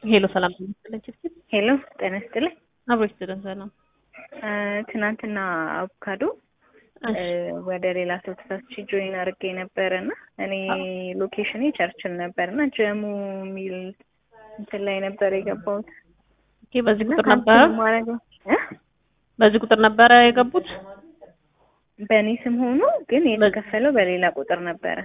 ሄሎ ሰላም ተመስገን። ሄሎ ጤና ይስጥልኝ። አብሮሽ ተደሰና ትናንትና አቮካዶ ወደ ሌላ ሰው ተሳስቼ ጆይን አድርጌ ነበርና እኔ ሎኬሽኔ ቸርችል ነበርና ጀሙ ሚል እንትን ላይ ነበር የገባሁት። ኦኬ በዚህ ቁጥር ነበር የገቡት። በእኔ ስም ሆኖ ግን የተከፈለው በሌላ ቁጥር ነበረ።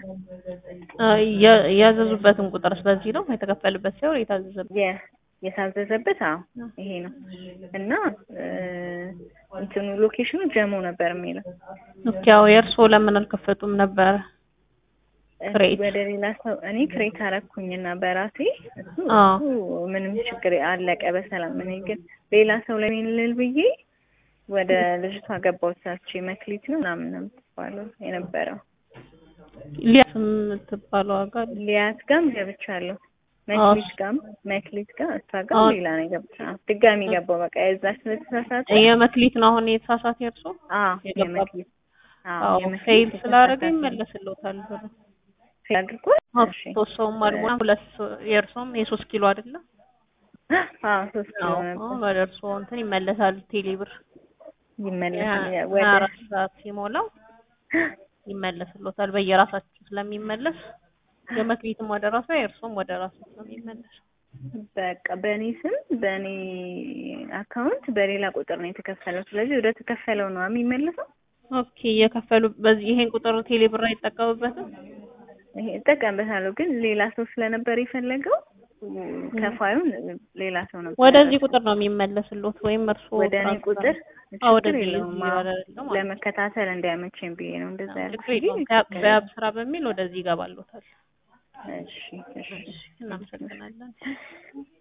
ያዘዙበትን ቁጥር ስለዚህ ነው የተከፈለበት ሳይሆን የታዘዘበት ይሄ ነው እና እንትኑ ሎኬሽኑ ጀሞ ነበር የሚለው። ኦኬ የእርሶ ለምን አልከፈቱም ነበር? ወደ ሌላ ሰው እኔ ክሬት አረኩኝና በራሴ እሱ ምንም ችግር አለቀ በሰላም። እኔ ግን ሌላ ሰው ለሚልል ብዬ ወደ ልጅቷ ገባው ሳች መክሊት ነው ምናምን ነው የምትባለው የነበረው። ሊያት የምትባለው ጋር ሊያት ጋም ገብቻለሁ። መክሊት ጋር እሷ ጋር ሌላ ነው የገባው። ድጋሚ ገባው በቃ የዛች ስለተሳሳተ የመክሊት ነው አሁን የተሳሳተ የእርሶ? የመክሊት ፌል ስላደረገ ይመለስልዎታል ብሎ አድርጎ ሶስቱም አልሞላ ሁለት የእርሶም የ3 ኪሎ አይደለ? 3 ኪሎ ነበር። ወደ እርሶ እንትን ይመለሳል ቴሌብር ይመለሳል ወደ 4 ሰዓት ሲሞላው ይመለስልዎታል በየራሳችሁ ስለሚመለስ የመክሊትም ወደ ራሱ የእርሶም ወደ ራሱ ስለሚመለስ በቃ በእኔ ስም በእኔ አካውንት በሌላ ቁጥር ነው የተከፈለው። ስለዚህ ወደ ተከፈለው ነው የሚመለሰው። ኦኬ የከፈሉ በዚህ ይሄን ቁጥር ቴሌብር አይጠቀምበትም? ይሄ እጠቀምበታለሁ ግን ሌላ ሰው ስለነበር የፈለገው ከፋዩን ሌላ ሰው ነበር። ወደዚህ ቁጥር ነው የሚመለስልዎት ወይም እርሶ ወደ እኔ ቁጥር ወደዚህ ለመከታተል እንዲያመቸኝ ብዬ ነው እንደዛ ያልኩት። በአብስራ በሚል ወደዚህ ይገባልዎታል። እሺ እናመሰግናለን።